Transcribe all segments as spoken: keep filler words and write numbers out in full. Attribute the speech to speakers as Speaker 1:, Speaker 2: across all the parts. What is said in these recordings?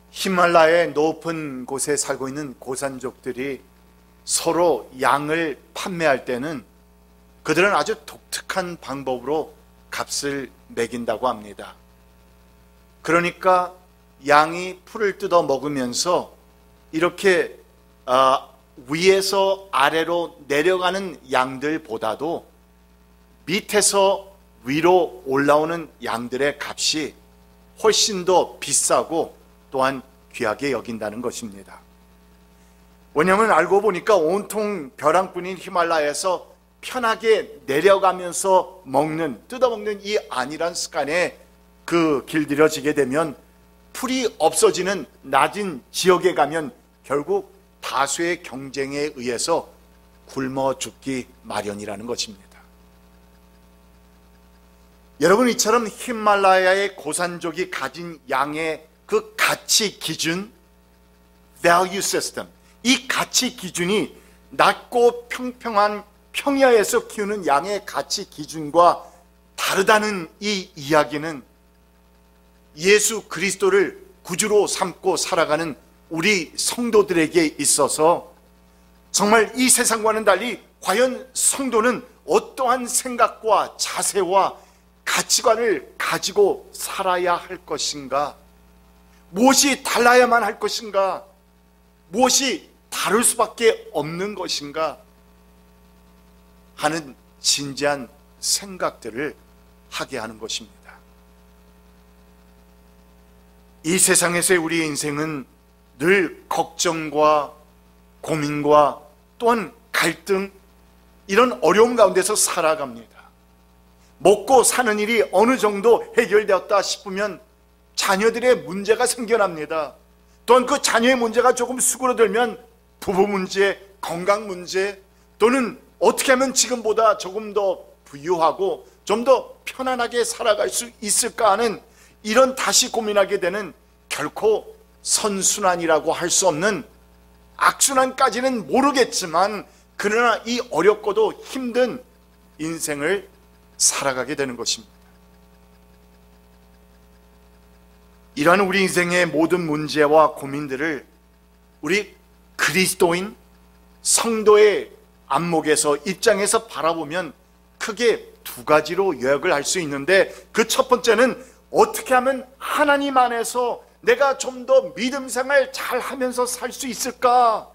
Speaker 1: 히말라야의 높은 곳에 살고 있는 고산족들이 서로 양을 판매할 때는 그들은 아주 독특한 방법으로 값을 매긴다고 합니다. 그러니까 양이 풀을 뜯어 먹으면서 이렇게 어, 위에서 아래로 내려가는 양들보다도 밑에서 위로 올라오는 양들의 값이 훨씬 더 비싸고 또한 귀하게 여긴다는 것입니다. 왜냐하면 알고 보니까 온통 벼랑뿐인 히말라야에서 편하게 내려가면서 먹는, 뜯어먹는 이 안일한 습관에 그 길들여지게 되면 풀이 없어지는 낮은 지역에 가면 결국 다수의 경쟁에 의해서 굶어 죽기 마련이라는 것입니다. 여러분, 이처럼 히말라야의 고산족이 가진 양의 그 가치 기준, value system, 이 가치 기준이 낮고 평평한 평야에서 키우는 양의 가치 기준과 다르다는 이 이야기는 예수 그리스도를 구주로 삼고 살아가는 우리 성도들에게 있어서 정말 이 세상과는 달리 과연 성도는 어떠한 생각과 자세와 가치관을 가지고 살아야 할 것인가? 무엇이 달라야만 할 것인가? 무엇이 다를 수밖에 없는 것인가? 하는 진지한 생각들을 하게 하는 것입니다. 이 세상에서의 우리의 인생은 늘 걱정과 고민과 또한 갈등, 이런 어려움 가운데서 살아갑니다. 먹고 사는 일이 어느 정도 해결되었다 싶으면 자녀들의 문제가 생겨납니다. 또한 그 자녀의 문제가 조금 수그러들면 부부 문제, 건강 문제, 또는 어떻게 하면 지금보다 조금 더 부유하고 좀 더 편안하게 살아갈 수 있을까 하는 이런 다시 고민하게 되는, 결코 선순환이라고 할 수 없는, 악순환까지는 모르겠지만 그러나 이 어렵고도 힘든 인생을 살아가게 되는 것입니다. 이러한 우리 인생의 모든 문제와 고민들을 우리 그리스도인 성도의 안목에서, 입장에서 바라보면 크게 두 가지로 요약을 할 수 있는데, 그 첫 번째는 어떻게 하면 하나님 안에서 내가 좀 더 믿음 생활 잘 하면서 살 수 있을까?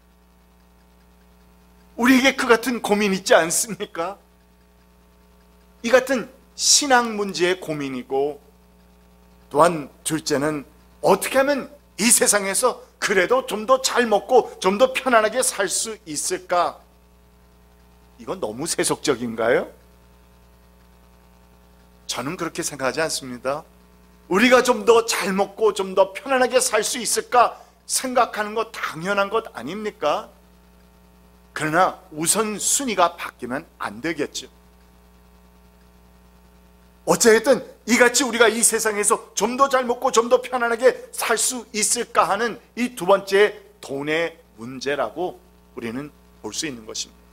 Speaker 1: 우리에게 그 같은 고민 있지 않습니까? 이 같은 신앙 문제의 고민이고, 또한 둘째는 어떻게 하면 이 세상에서 그래도 좀 더 잘 먹고 좀 더 편안하게 살 수 있을까? 이건 너무 세속적인가요? 저는 그렇게 생각하지 않습니다. 우리가 좀 더 잘 먹고 좀 더 편안하게 살 수 있을까 생각하는 것 당연한 것 아닙니까? 그러나 우선순위가 바뀌면 안 되겠죠. 어쨌든 이같이 우리가 이 세상에서 좀 더 잘 먹고 좀 더 편안하게 살 수 있을까 하는 이 두 번째 돈의 문제라고 우리는 볼 수 있는 것입니다.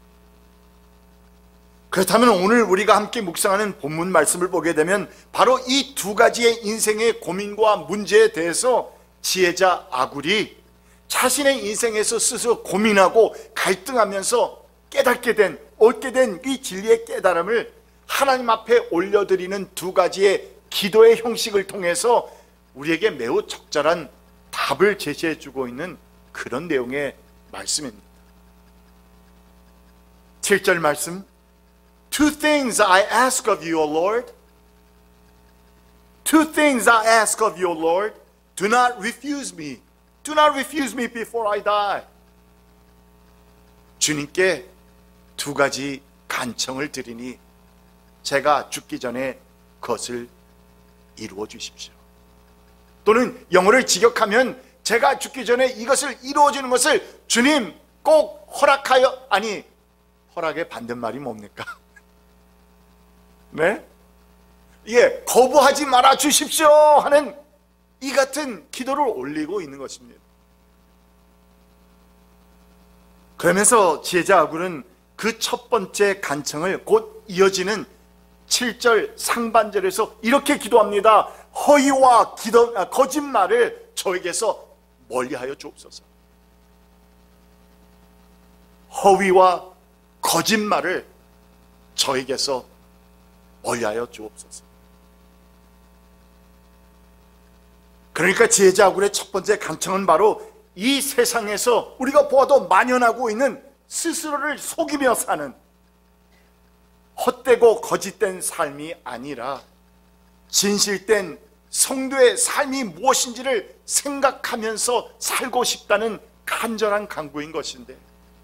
Speaker 1: 그렇다면 오늘 우리가 함께 묵상하는 본문 말씀을 보게 되면 바로 이 두 가지의 인생의 고민과 문제에 대해서 지혜자 아굴이 자신의 인생에서 스스로 고민하고 갈등하면서 깨닫게 된, 얻게 된 이 진리의 깨달음을 하나님 앞에 올려드리는 두 가지의 기도의 형식을 통해서 우리에게 매우 적절한 답을 제시해 주고 있는 그런 내용의 말씀입니다. 칠 절 말씀, Two things I ask of you, O Lord. Two things I ask of you, O Lord. Do not refuse me. Do not refuse me before I die. 주님께 두 가지 간청을 드리니 제가 죽기 전에 그것을 이루어 주십시오. 또는 영어를 직역하면 제가 죽기 전에 이것을 이루어지는 것을 주님 꼭 허락하여, 아니 허락의 반대말이 뭡니까? 네? 예, 거부하지 말아 주십시오 하는 이 같은 기도를 올리고 있는 것입니다. 그러면서 지혜자 아굴은 그 첫 번째 간청을 곧 이어지는 칠 절 상반절에서 이렇게 기도합니다. 허위와 기도, 아, 거짓말을 저에게서 멀리하여 주옵소서. 허위와 거짓말을 저에게서 멀리하여 주옵소서. 그러니까 지혜자 아굴의 첫 번째 간청은 바로 이 세상에서 우리가 보아도 만연하고 있는 스스로를 속이며 사는 헛되고 거짓된 삶이 아니라 진실된 성도의 삶이 무엇인지를 생각하면서 살고 싶다는 간절한 간구인 것인데,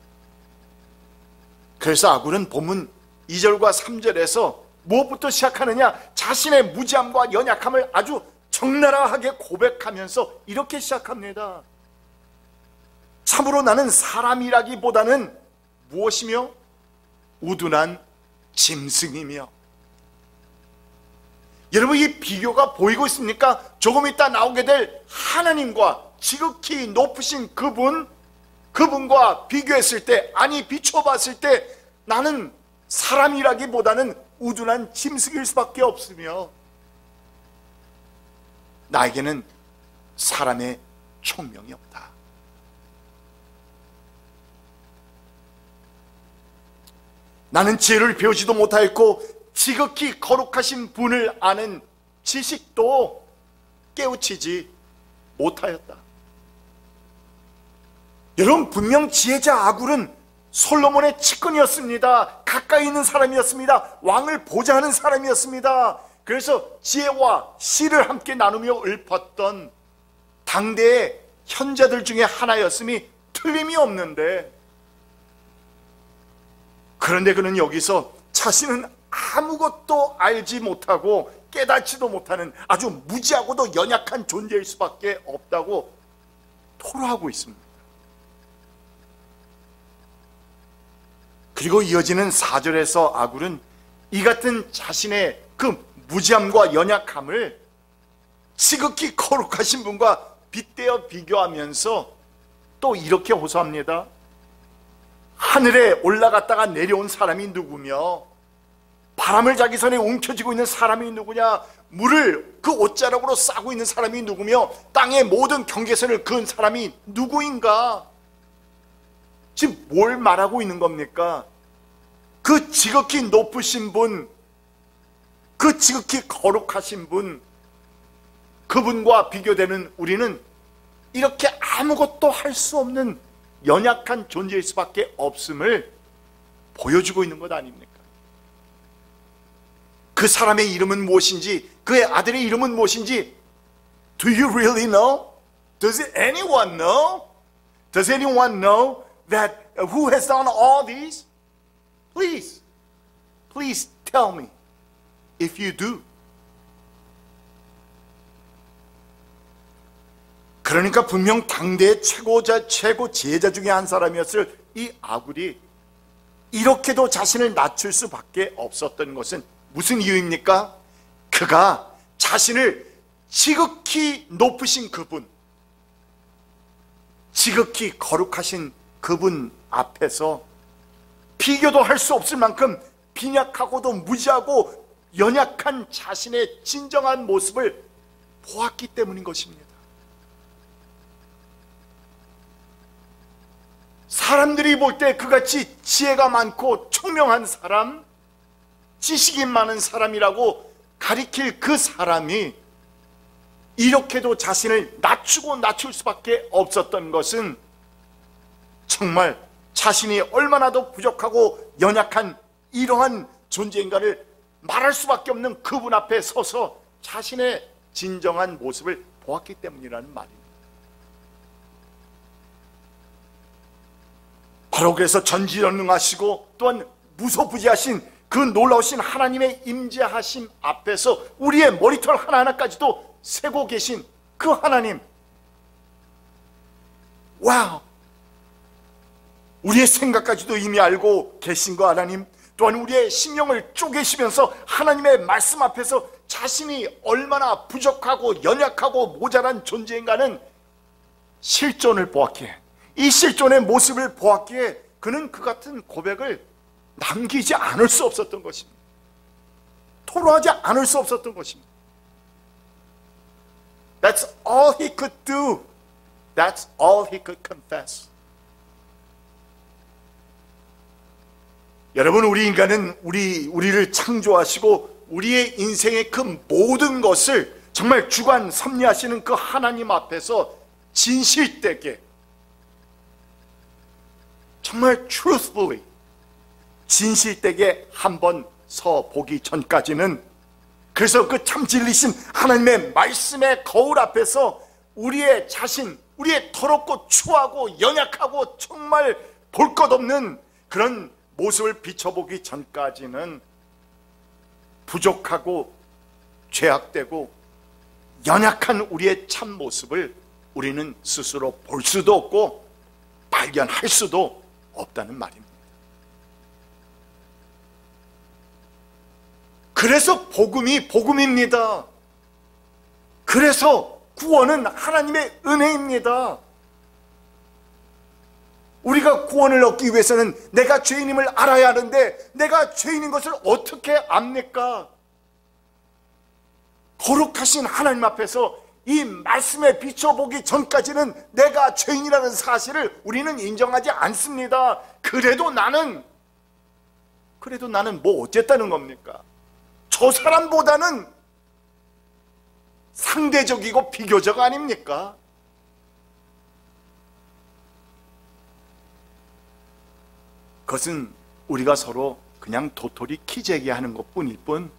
Speaker 1: 그래서 아굴은 본문 이 절과 삼 절에서 무엇부터 시작하느냐? 자신의 무지함과 연약함을 아주 적나라하게 고백하면서 이렇게 시작합니다. 참으로 나는 사람이라기보다는 무엇이며? 우둔한 짐승이며. 여러분, 이 비교가 보이고 있습니까? 조금 이따 나오게 될 하나님과 지극히 높으신 그분, 그분과 비교했을 때, 아니 비춰봤을 때 나는 사람이라기보다는 우둔한 짐승일 수밖에 없으며, 나에게는 사람의 총명이 없다. 나는 지혜를 배우지도 못하였고 지극히 거룩하신 분을 아는 지식도 깨우치지 못하였다. 여러분, 분명 지혜자 아굴은 솔로몬의 측근이었습니다. 가까이 있는 사람이었습니다. 왕을 보좌하는 사람이었습니다. 그래서 지혜와 시를 함께 나누며 읊었던 당대의 현자들 중에 하나였음이 틀림이 없는데, 그런데 그는 여기서 자신은 아무것도 알지 못하고 깨닫지도 못하는 아주 무지하고도 연약한 존재일 수밖에 없다고 토로하고 있습니다. 그리고 이어지는 사 절에서 아굴은 이 같은 자신의 그 무지함과 연약함을 지극히 거룩하신 분과 빗대어 비교하면서 또 이렇게 호소합니다. 하늘에 올라갔다가 내려온 사람이 누구며, 바람을 자기 손에 움켜쥐고 있는 사람이 누구냐, 물을 그 옷자락으로 싸고 있는 사람이 누구며, 땅의 모든 경계선을 그은 사람이 누구인가? 지금 뭘 말하고 있는 겁니까? 그 지극히 높으신 분, 그 지극히 거룩하신 분, 그분과 비교되는 우리는 이렇게 아무것도 할 수 없는 연약한 존재일 수밖에 없음을 보여주고 있는 것 아닙니까? 그 사람의 이름은 무엇인지, 그의 아들의 이름은 무엇인지 Do you really know? Does anyone know? Does anyone know that who has done all these? Please, please tell me if you do. 그러니까 분명 당대의 최고자, 최고 지혜자 중에 한 사람이었을 이 아굴이 이렇게도 자신을 낮출 수밖에 없었던 것은 무슨 이유입니까? 그가 자신을 지극히 높으신 그분, 지극히 거룩하신 그분 앞에서 비교도 할 수 없을 만큼 빈약하고도 무지하고 연약한 자신의 진정한 모습을 보았기 때문인 것입니다. 사람들이 볼 때 그같이 지혜가 많고 총명한 사람, 지식이 많은 사람이라고 가리킬 그 사람이 이렇게도 자신을 낮추고 낮출 수밖에 없었던 것은 정말 자신이 얼마나 더 부족하고 연약한 이러한 존재인가를 말할 수밖에 없는 그분 앞에 서서 자신의 진정한 모습을 보았기 때문이라는 말입니다. 바로 그래서 전지전능하시고 또한 무소부지하신 그 놀라우신 하나님의 임재하심 앞에서 우리의 머리털 하나하나까지도 세고 계신 그 하나님, 와우! 우리의 생각까지도 이미 알고 계신 그 하나님, 또한 우리의 심령을 쪼개시면서 하나님의 말씀 앞에서 자신이 얼마나 부족하고 연약하고 모자란 존재인가는 실존을 보았기에, 이 실존의 모습을 보았기에 그는 그 같은 고백을 남기지 않을 수 없었던 것입니다. 토로하지 않을 수 없었던 것입니다. That's all he could do. That's all he could confess. 여러분, 우리 인간은 우리, 우리를 창조하시고 우리의 인생의 그 모든 것을 정말 주관 섭리하시는 그 하나님 앞에서 진실되게, 정말 truthfully, 진실되게 한번 서 보기 전까지는, 그래서 그 참 진리신 하나님의 말씀의 거울 앞에서 우리의 자신, 우리의 더럽고 추하고 연약하고 정말 볼 것 없는 그런 모습을 비춰보기 전까지는 부족하고 죄악되고 연약한 우리의 참 모습을 우리는 스스로 볼 수도 없고 발견할 수도 없다는 말입니다. 그래서 복음이 복음입니다. 그래서 구원은 하나님의 은혜입니다. 우리가 구원을 얻기 위해서는 내가 죄인임을 알아야 하는데 내가 죄인인 것을 어떻게 압니까? 거룩하신 하나님 앞에서 이 말씀에 비춰보기 전까지는 내가 죄인이라는 사실을 우리는 인정하지 않습니다. 그래도 나는 그래도 나는 뭐 어쨌다는 겁니까? 저 사람보다는 상대적이고 비교적 아닙니까? 그것은 우리가 서로 그냥 도토리 키재기 하는 것뿐일 뿐,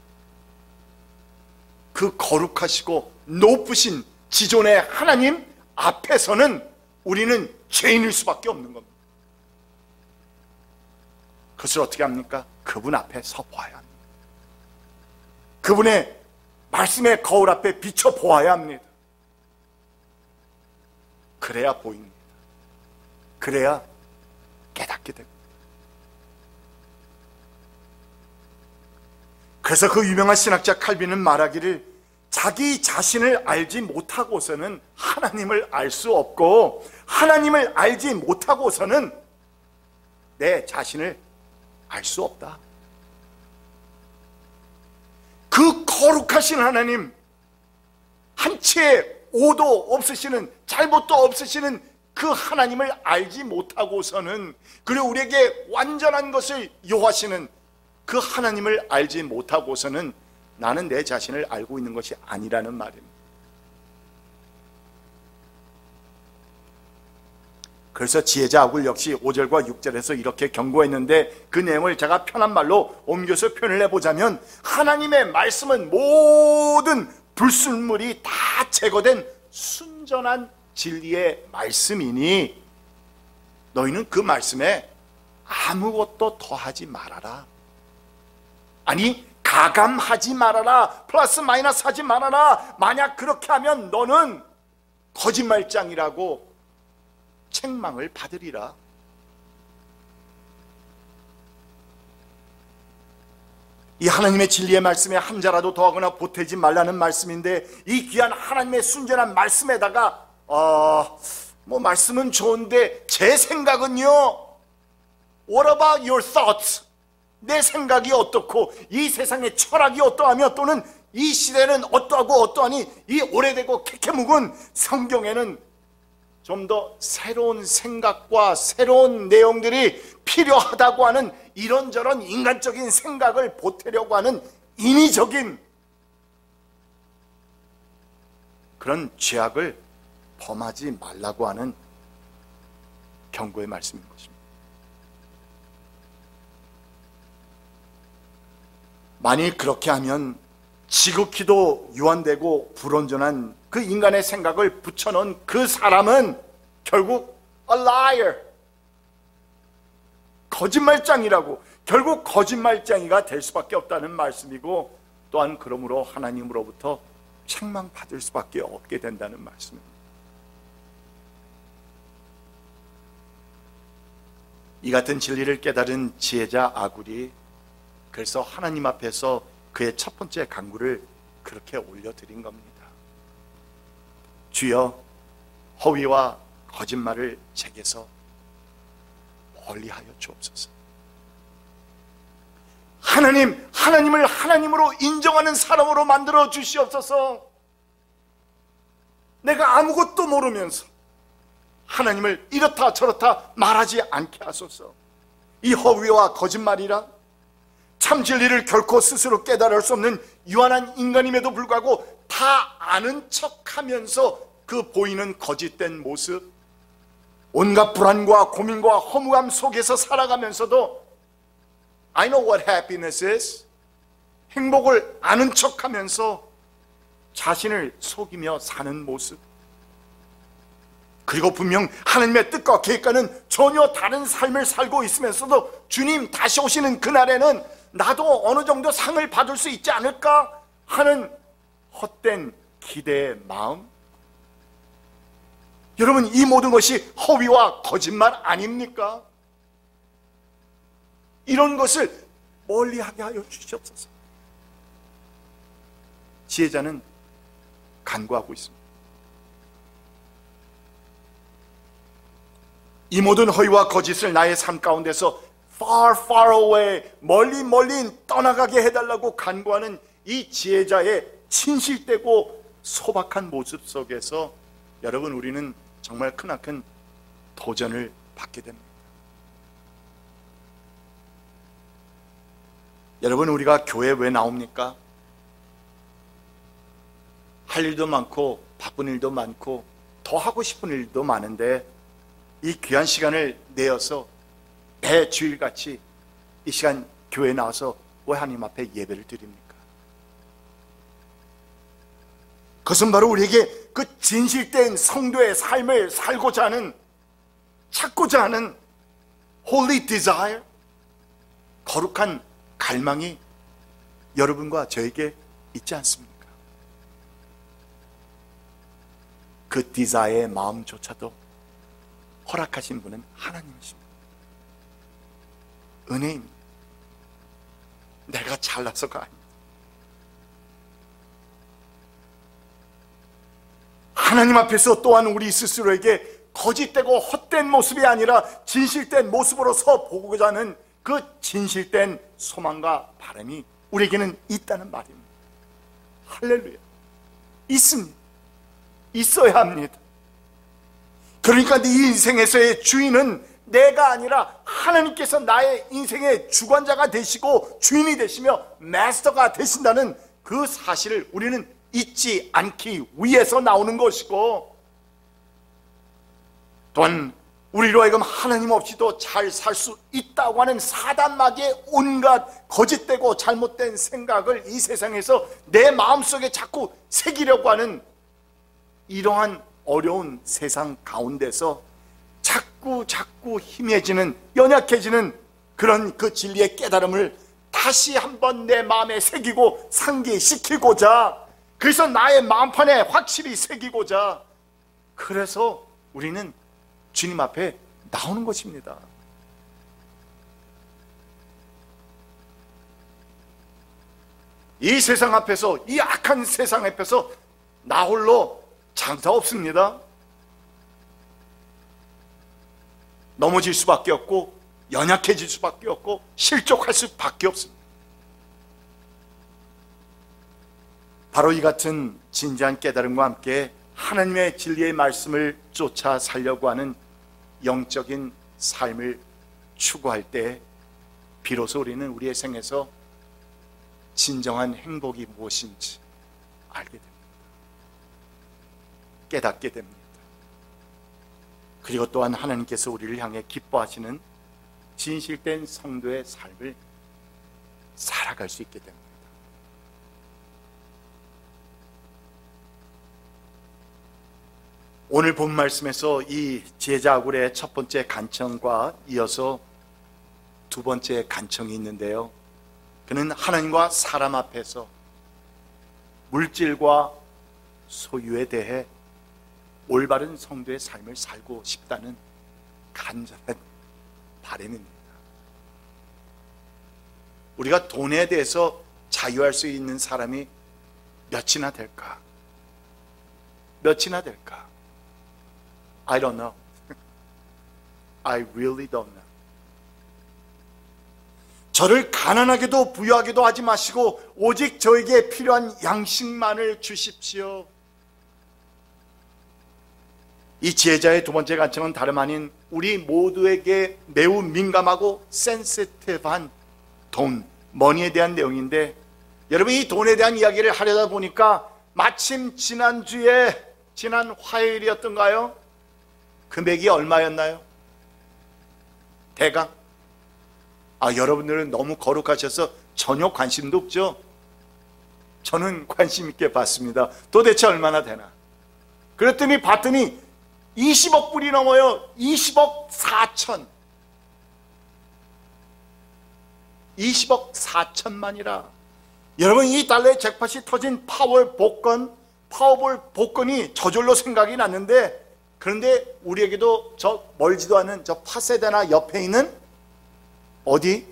Speaker 1: 그 거룩하시고 높으신 지존의 하나님 앞에서는 우리는 죄인일 수밖에 없는 겁니다. 그것을 어떻게 합니까? 그분 앞에 서 보아야 합니다. 그분의 말씀의 거울 앞에 비춰 보아야 합니다. 그래야 보입니다. 그래야 깨닫게 됩니다. 그래서 그 유명한 신학자 칼빈은 말하기를, 자기 자신을 알지 못하고서는 하나님을 알 수 없고 하나님을 알지 못하고서는 내 자신을 알 수 없다. 그 거룩하신 하나님, 한치의 오도 없으시는, 잘못도 없으시는 그 하나님을 알지 못하고서는, 그리고 우리에게 완전한 것을 요하시는 그 하나님을 알지 못하고서는 나는 내 자신을 알고 있는 것이 아니라는 말입니다. 그래서 지혜자 아굴 역시 오 절과 육 절에서 이렇게 경고했는데, 그 내용을 제가 편한 말로 옮겨서 표현을 해보자면, 하나님의 말씀은 모든 불순물이 다 제거된 순전한 진리의 말씀이니 너희는 그 말씀에 아무것도 더하지 말아라. 아니, 가감하지 말아라. 플러스 마이너스 하지 말아라. 만약 그렇게 하면 너는 거짓말장이라고 책망을 받으리라. 이 하나님의 진리의 말씀에 한 자라도 더하거나 보태지 말라는 말씀인데, 이 귀한 하나님의 순전한 말씀에다가 어, 뭐 말씀은 좋은데 제 생각은요, What about your thoughts? 내 생각이 어떻고, 이 세상의 철학이 어떠하며, 또는 이 시대는 어떠하고 어떠하니, 이 오래되고 캐캐묵은 성경에는 좀 더 새로운 생각과 새로운 내용들이 필요하다고 하는 이런저런 인간적인 생각을 보태려고 하는 인위적인 그런 죄악을 범하지 말라고 하는 경고의 말씀인 것입니다. 만일 그렇게 하면 지극히도 유한되고 불온전한 그 인간의 생각을 붙여놓은 그 사람은 결국 a liar, 거짓말장이라고, 결국 거짓말장이가 될 수밖에 없다는 말씀이고, 또한 그러므로 하나님으로부터 책망받을 수밖에 없게 된다는 말씀입니다. 이 같은 진리를 깨달은 지혜자 아굴이 그래서 하나님 앞에서 그의 첫 번째 간구를 그렇게 올려드린 겁니다. 주여, 허위와 거짓말을 제게서 멀리하여 주옵소서. 하나님, 하나님을 하나님으로 인정하는 사람으로 만들어 주시옵소서. 내가 아무것도 모르면서 하나님을 이렇다 저렇다 말하지 않게 하소서. 이 허위와 거짓말이라 참 진리를 결코 스스로 깨달을 수 없는 유한한 인간임에도 불구하고 다 아는 척하면서 그 보이는 거짓된 모습, 온갖 불안과 고민과 허무함 속에서 살아가면서도 I know what happiness is, 행복을 아는 척하면서 자신을 속이며 사는 모습, 그리고 분명 하나님의 뜻과 계획과는 전혀 다른 삶을 살고 있으면서도 주님 다시 오시는 그날에는 나도 어느 정도 상을 받을 수 있지 않을까 하는 헛된 기대의 마음. 여러분, 이 모든 것이 허위와 거짓말 아닙니까? 이런 것을 멀리하게 하여 주시옵소서. 지혜자는 간구하고 있습니다. 이 모든 허위와 거짓을 나의 삶 가운데서 far far away, 멀리 멀리 떠나가게 해달라고 간구하는 이 지혜자의 진실되고 소박한 모습 속에서 여러분, 우리는 정말 크나큰 도전을 받게 됩니다. 여러분, 우리가 교회에 왜 나옵니까? 할 일도 많고 바쁜 일도 많고 더 하고 싶은 일도 많은데 이 귀한 시간을 내어서 매 주일같이 이 시간 교회에 나와서 왜 하나님 앞에 예배를 드립니까? 그것은 바로 우리에게 그 진실된 성도의 삶을 살고자 하는, 찾고자 하는 holy desire, 거룩한 갈망이 여러분과 저에게 있지 않습니까? 그 디자이어의 마음조차도 허락하신 분은 하나님이십니다. 은혜입니다. 내가 잘나서가 아닙니다. 하나님 앞에서 또한 우리 스스로에게 거짓되고 헛된 모습이 아니라 진실된 모습으로서 보고자 하는 그 진실된 소망과 바람이 우리에게는 있다는 말입니다. 할렐루야. 있습니다. 있어야 합니다. 그러니까 네 인생에서의 주인은 내가 아니라 하나님께서 나의 인생의 주관자가 되시고 주인이 되시며 마스터가 되신다는 그 사실을 우리는 잊지 않기 위해서 나오는 것이고, 또한 우리로 하여금 하나님 없이도 잘 살 수 있다고 하는 사단마귀의 온갖 거짓되고 잘못된 생각을 이 세상에서 내 마음속에 자꾸 새기려고 하는 이러한 어려운 세상 가운데서 자꾸 자꾸 희미해지는, 연약해지는 그런 그 진리의 깨달음을 다시 한번 내 마음에 새기고 상기시키고자, 그래서 나의 마음판에 확실히 새기고자, 그래서 우리는 주님 앞에 나오는 것입니다. 이 세상 앞에서, 이 악한 세상 앞에서 나 홀로 장사 없습니다. 넘어질 수밖에 없고 연약해질 수밖에 없고 실족할 수밖에 없습니다. 바로 이 같은 진지한 깨달음과 함께 하나님의 진리의 말씀을 쫓아 살려고 하는 영적인 삶을 추구할 때 비로소 우리는 우리의 생에서 진정한 행복이 무엇인지 알게 됩니다. 깨닫게 됩니다. 그리고 또한 하나님께서 우리를 향해 기뻐하시는 진실된 성도의 삶을 살아갈 수 있게 됩니다. 오늘 본 말씀에서 이 제자 아굴의 첫 번째 간청과 이어서 두 번째 간청이 있는데요, 그는 하나님과 사람 앞에서 물질과 소유에 대해 올바른 성도의 삶을 살고 싶다는 간절한 바람입니다. 우리가 돈에 대해서 자유할 수 있는 사람이 몇이나 될까? 몇이나 될까? I don't know. I really don't know. 저를 가난하게도 부유하게도 하지 마시고 오직 저에게 필요한 양식만을 주십시오. 이 지혜자의 두 번째 간청은 다름 아닌 우리 모두에게 매우 민감하고 센시티브한 돈, 머니에 대한 내용인데, 여러분 이 돈에 대한 이야기를 하려다 보니까 마침 지난주에 지난 화요일이었던가요? 금액이 얼마였나요? 대강? 아, 여러분들은 너무 거룩하셔서 전혀 관심도 없죠? 저는 관심 있게 봤습니다. 도대체 얼마나 되나? 그랬더니 봤더니 이십억 불이 넘어요. 이십억 사천. 이십억 사천만이라. 여러분 이 달러의 잭팟이 터진 파월 복권, 파워볼 복권이 저절로 생각이 났는데, 그런데 우리에게도 저 멀지도 않은 저 파세데나 옆에 있는 어디?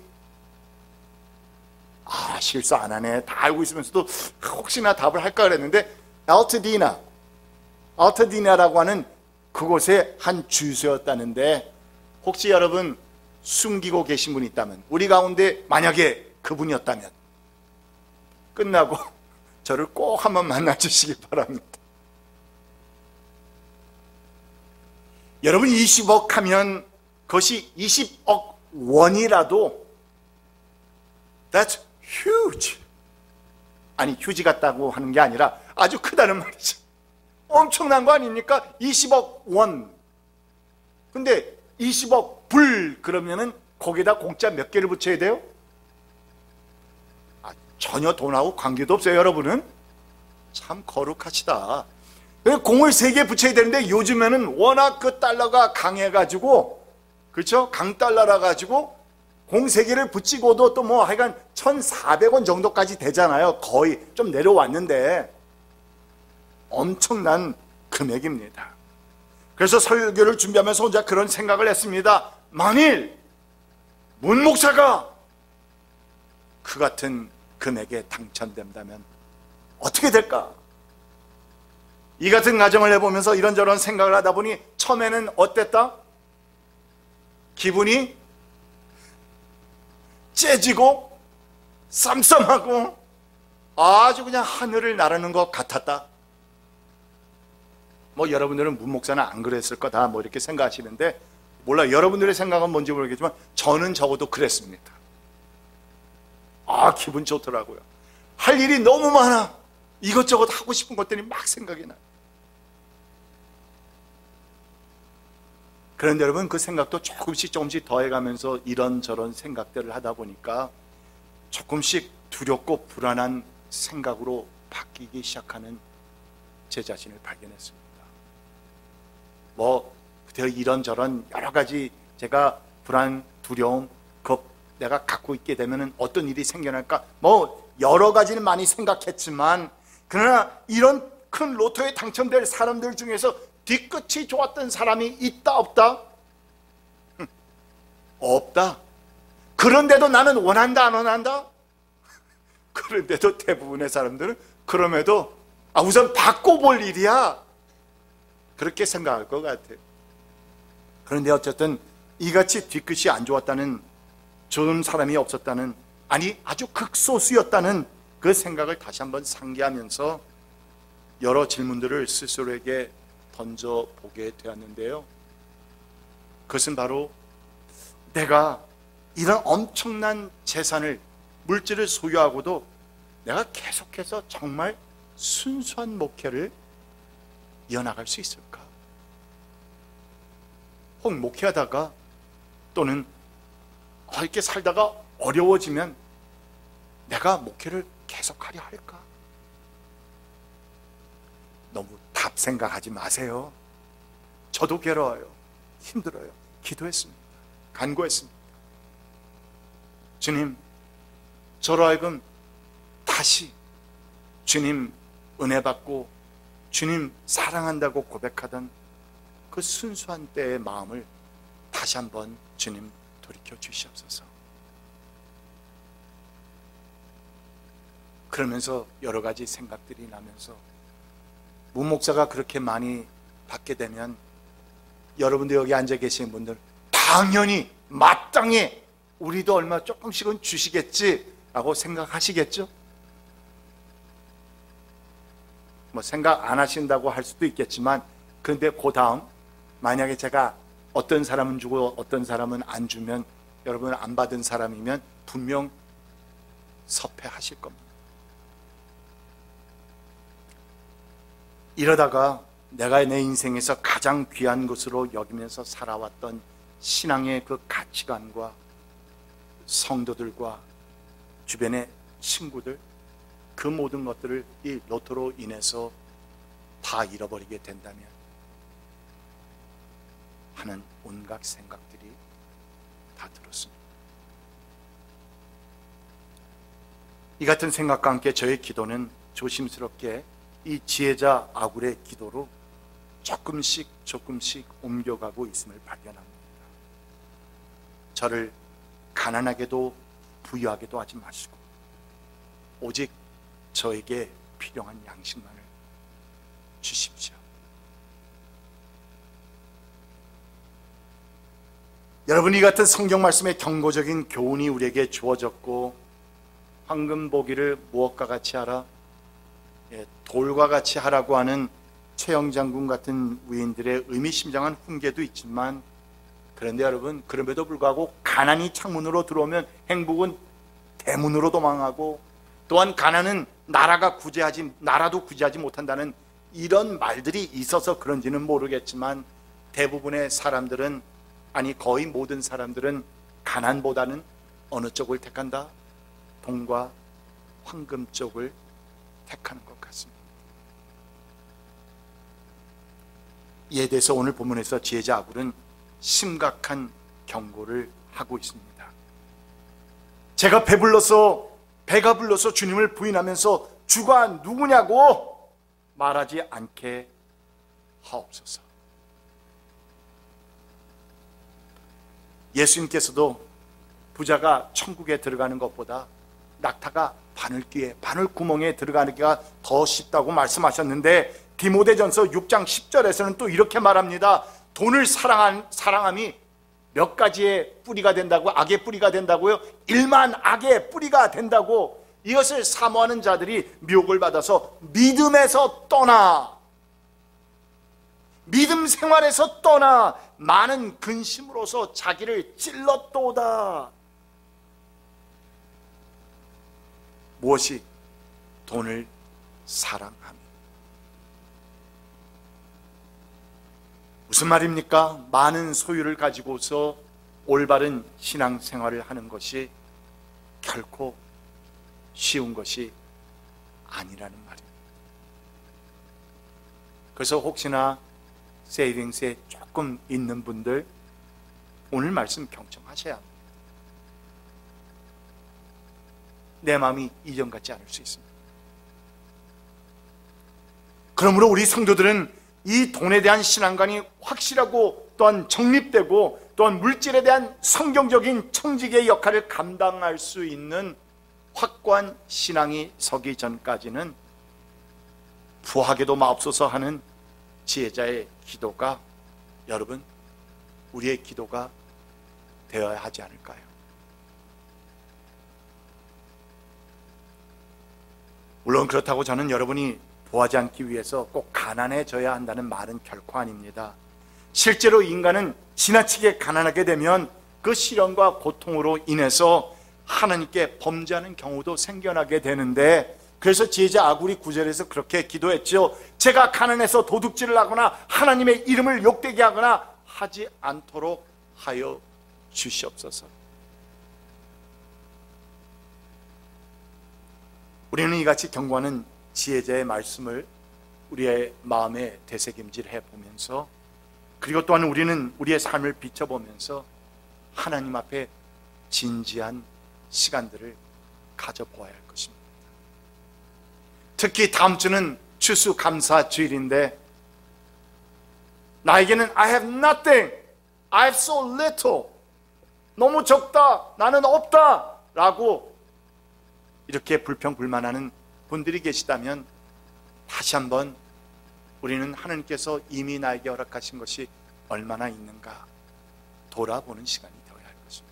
Speaker 1: 아, 실수 안 하네. 다 알고 있으면서도 혹시나 답을 할까 그랬는데, 알타디나, 알타디나라고 하는 그곳의 한 주소였다는데, 혹시 여러분 숨기고 계신 분이 있다면, 우리 가운데 만약에 그분이었다면 끝나고 저를 꼭 한번 만나주시기 바랍니다. 여러분 이십억 하면 그것이 이십억 원이라도 That's huge. 아니 휴지 같다고 하는 게 아니라 아주 크다는 말이죠. 엄청난 거 아닙니까? 이십억 원. 근데 이십억 불 그러면은 거기다 공짜 몇 개를 붙여야 돼요? 아, 전혀 돈하고 관계도 없어요. 여러분은 참 거룩하시다. 공을 세 개 붙여야 되는데 요즘에는 워낙 그 달러가 강해가지고, 그렇죠? 강달러라 가지고 공 세 개를 붙이고도 또 뭐 하여간 천사백 원 정도까지 되잖아요. 거의 좀 내려왔는데 엄청난 금액입니다. 그래서 설교를 준비하면서 혼자 그런 생각을 했습니다. 만일 문 목사가 그 같은 금액에 당첨된다면 어떻게 될까? 이 같은 가정을 해보면서 이런저런 생각을 하다 보니 처음에는 어땠다? 기분이 째지고 쌈쌈하고 아주 그냥 하늘을 나르는 것 같았다. 뭐 여러분들은 문 목사는 안 그랬을 거다 뭐 이렇게 생각하시는데, 몰라 여러분들의 생각은 뭔지 모르겠지만 저는 적어도 그랬습니다. 아, 기분 좋더라고요. 할 일이 너무 많아. 이것저것 하고 싶은 것들이 막 생각이 나요. 그런데 여러분 그 생각도 조금씩 조금씩 더해가면서 이런저런 생각들을 하다 보니까 조금씩 두렵고 불안한 생각으로 바뀌기 시작하는 제 자신을 발견했습니다. 뭐 이런저런 여러 가지 제가 불안, 두려움, 겁 내가 갖고 있게 되면 어떤 일이 생겨날까, 뭐 여러 가지는 많이 생각했지만, 그러나 이런 큰 로또에 당첨될 사람들 중에서 뒤끝이 좋았던 사람이 있다 없다? 없다. 그런데도 나는 원한다 안 원한다? 그런데도 대부분의 사람들은 그럼에도 아, 우선 바꿔볼 일이야 그렇게 생각할 것 같아요. 그런데 어쨌든 이같이 뒤끝이 안 좋았다는, 좋은 사람이 없었다는, 아니 아주 극소수였다는 그 생각을 다시 한번 상기하면서 여러 질문들을 스스로에게 던져보게 되었는데요. 그것은 바로 내가 이런 엄청난 재산을, 물질을 소유하고도 내가 계속해서 정말 순수한 목회를 이어나갈 수 있을까? 혹 목회하다가 또는 이렇게 살다가 어려워지면 내가 목회를 계속하려 할까? 너무 답 생각하지 마세요. 저도 괴로워요. 힘들어요. 기도했습니다. 간구했습니다. 주님, 저로 하여금 다시 주님 은혜 받고 주님 사랑한다고 고백하던 그 순수한 때의 마음을 다시 한번 주님 돌이켜 주시옵소서. 그러면서 여러 가지 생각들이 나면서 문 목사가 그렇게 많이 받게 되면 여러분들 여기 앉아 계신 분들 당연히 마땅히 우리도 얼마 조금씩은 주시겠지라고 생각하시겠죠? 뭐 생각 안 하신다고 할 수도 있겠지만, 그런데 그 다음 만약에 제가 어떤 사람은 주고 어떤 사람은 안 주면, 여러분 안 받은 사람이면 분명 섭해하실 겁니다. 이러다가 내가 내 인생에서 가장 귀한 것으로 여기면서 살아왔던 신앙의 그 가치관과 성도들과 주변의 친구들, 그 모든 것들을 이 로또로 인해서 다 잃어버리게 된다면 하는 온갖 생각들이 다 들었습니다. 이 같은 생각과 함께 저의 기도는 조심스럽게 이 지혜자 아굴의 기도로 조금씩 조금씩 옮겨가고 있음을 발견합니다. 저를 가난하게도 부유하게도 하지 마시고 오직 저에게 필요한 양식만을 주십시오. 여러분, 이 같은 성경 말씀의 경고적인 교훈이 우리에게 주어졌고, 황금 보기를 무엇과 같이 하라? 예, 돌과 같이 하라고 하는 최영장군 같은 위인들의 의미심장한 훈계도 있지만, 그런데 여러분, 그럼에도 불구하고 가난이 창문으로 들어오면 행복은 대문으로 도망하고, 또한 가난은 나라가 구제하지 나라도 구제하지 못한다는 이런 말들이 있어서 그런지는 모르겠지만, 대부분의 사람들은, 아니 거의 모든 사람들은 가난보다는 어느 쪽을 택한다? 돈과 황금 쪽을 택하는 것 같습니다. 이에 대해서 오늘 본문에서 지혜자 아굴은 심각한 경고를 하고 있습니다. 제가 배불러서 배가 불러서 주님을 부인하면서 주가 누구냐고 말하지 않게 하옵소서. 예수님께서도 부자가 천국에 들어가는 것보다 낙타가 바늘귀에, 바늘구멍에 들어가기가 더 쉽다고 말씀하셨는데, 디모데전서 육 장 십 절에서는 또 이렇게 말합니다. 돈을 사랑한, 사랑함이 몇 가지의 뿌리가 된다고? 악의 뿌리가 된다고요? 일만 악의 뿌리가 된다고. 이것을 사모하는 자들이 미혹을 받아서 믿음에서 떠나, 믿음 생활에서 떠나 많은 근심으로서 자기를 찔렀도다. 무엇이? 돈을 사랑함이. 무슨 말입니까? 많은 소유를 가지고서 올바른 신앙생활을 하는 것이 결코 쉬운 것이 아니라는 말입니다. 그래서 혹시나 세이빙스에 조금 있는 분들, 오늘 말씀 경청하셔야 합니다. 내 마음이 이전 같지 않을 수 있습니다. 그러므로 우리 성도들은 이 돈에 대한 신앙관이 확실하고 또한 정립되고, 또한 물질에 대한 성경적인 청지기의 역할을 감당할 수 있는 확고한 신앙이 서기 전까지는 부하게도 마옵소서 하는 지혜자의 기도가, 여러분, 우리의 기도가 되어야 하지 않을까요? 물론 그렇다고 저는 여러분이 부하지 않기 위해서 꼭 가난해져야 한다는 말은 결코 아닙니다. 실제로 인간은 지나치게 가난하게 되면 그 시련과 고통으로 인해서 하나님께 범죄하는 경우도 생겨나게 되는데, 그래서 지혜자 아굴이 구 절에서 그렇게 기도했죠. 제가 가난해서 도둑질을 하거나 하나님의 이름을 욕되게 하거나 하지 않도록 하여 주시옵소서. 우리는 이같이 경고하는 지혜자의 말씀을 우리의 마음에 되새김질해 보면서, 그리고 또한 우리는 우리의 삶을 비춰보면서 하나님 앞에 진지한 시간들을 가져보아야 할 것입니다. 특히 다음 주는 추수감사주일인데, 나에게는 I have nothing, I have so little, 너무 적다, 나는 없다 라고 이렇게 불평불만하는 분들이 계시다면, 다시 한번 우리는 하나님께서 이미 나에게 허락하신 것이 얼마나 있는가 돌아보는 시간이 되어야 할 것입니다.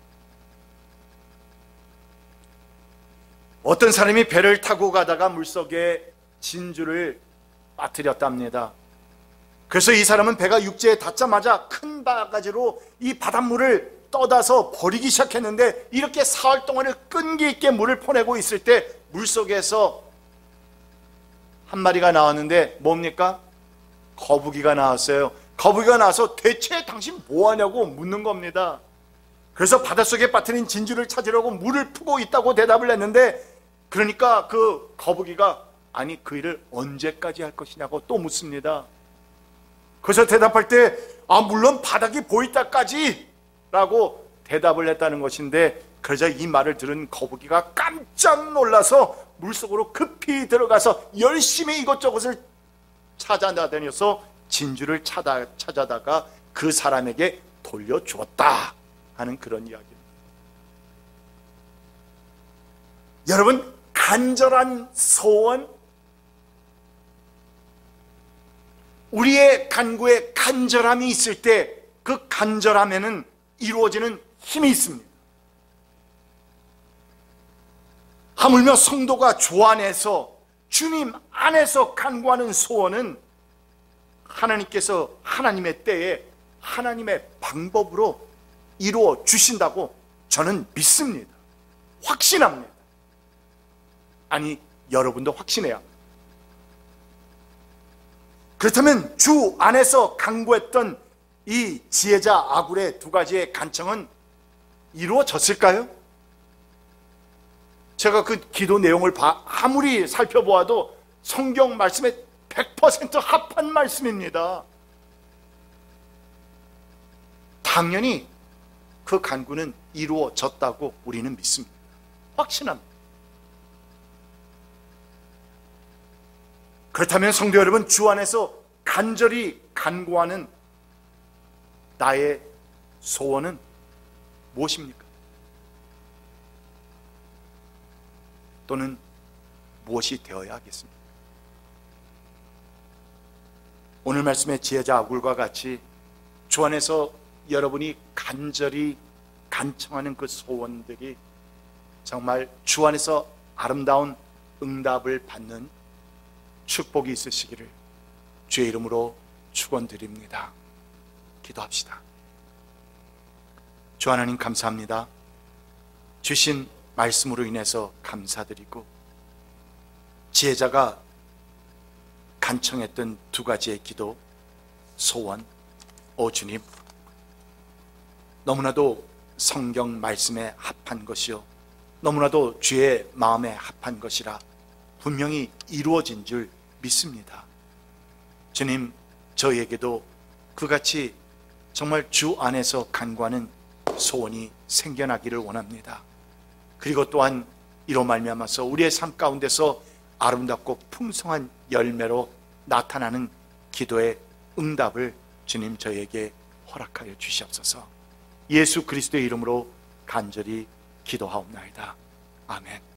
Speaker 1: 어떤 사람이 배를 타고 가다가 물속에 진주를 빠뜨렸답니다. 그래서 이 사람은 배가 육지에 닿자마자 큰 바가지로 이 바닷물을 떠다서 버리기 시작했는데, 이렇게 사흘 동안을 끈기 있게 물을 퍼내고 있을 때 물속에서 한 마리가 나왔는데 뭡니까? 거북이가 나왔어요. 거북이가 나와서 대체 당신 뭐하냐고 묻는 겁니다. 그래서 바닷속에 빠뜨린 진주를 찾으려고 물을 푸고 있다고 대답을 했는데, 그러니까 그 거북이가 아니 그 일을 언제까지 할 것이냐고 또 묻습니다. 그래서 대답할 때 아 물론 바닥이 보일 때까지 라고 대답을 했다는 것인데, 그러자 이 말을 들은 거북이가 깜짝 놀라서 물속으로 급히 들어가서 열심히 이것저것을 찾아다녀서 진주를 찾아, 찾아다가 그 사람에게 돌려주었다 하는 그런 이야기입니다. 여러분, 간절한 소원, 우리의 간구에 간절함이 있을 때 그 간절함에는 이루어지는 힘이 있습니다. 하물며 성도가 주 안에서, 주님 안에서 간구하는 소원은 하나님께서 하나님의 때에 하나님의 방법으로 이루어 주신다고 저는 믿습니다. 확신합니다. 아니, 여러분도 확신해야 합니다. 그렇다면 주 안에서 간구했던 이 지혜자 아굴의 두 가지의 간청은 이루어졌을까요? 제가 그 기도 내용을 봐, 아무리 살펴보아도 성경 말씀에 백 퍼센트 합한 말씀입니다. 당연히 그 간구는 이루어졌다고 우리는 믿습니다. 확신합니다. 그렇다면 성도 여러분, 주 안에서 간절히 간구하는 나의 소원은 무엇입니까? 또는 무엇이 되어야 하겠습니까? 오늘 말씀의 지혜자 아굴과 같이 주 안에서 여러분이 간절히 간청하는 그 소원들이 정말 주 안에서 아름다운 응답을 받는 축복이 있으시기를 주의 이름으로 축원드립니다. 기도합시다. 주 하나님, 감사합니다. 주신 말씀으로 인해서 감사드리고, 지혜자가 간청했던 두 가지의 기도, 소원, 오 주님, 너무나도 성경 말씀에 합한 것이요, 너무나도 주의 마음에 합한 것이라 분명히 이루어진 줄 믿습니다. 주님, 저희에게도 그같이 정말 주 안에서 간구하는 소원이 생겨나기를 원합니다. 그리고 또한 이로 말미암아서 우리의 삶 가운데서 아름답고 풍성한 열매로 나타나는 기도의 응답을 주님 저희에게 허락하여 주시옵소서. 예수 그리스도의 이름으로 간절히 기도하옵나이다. 아멘.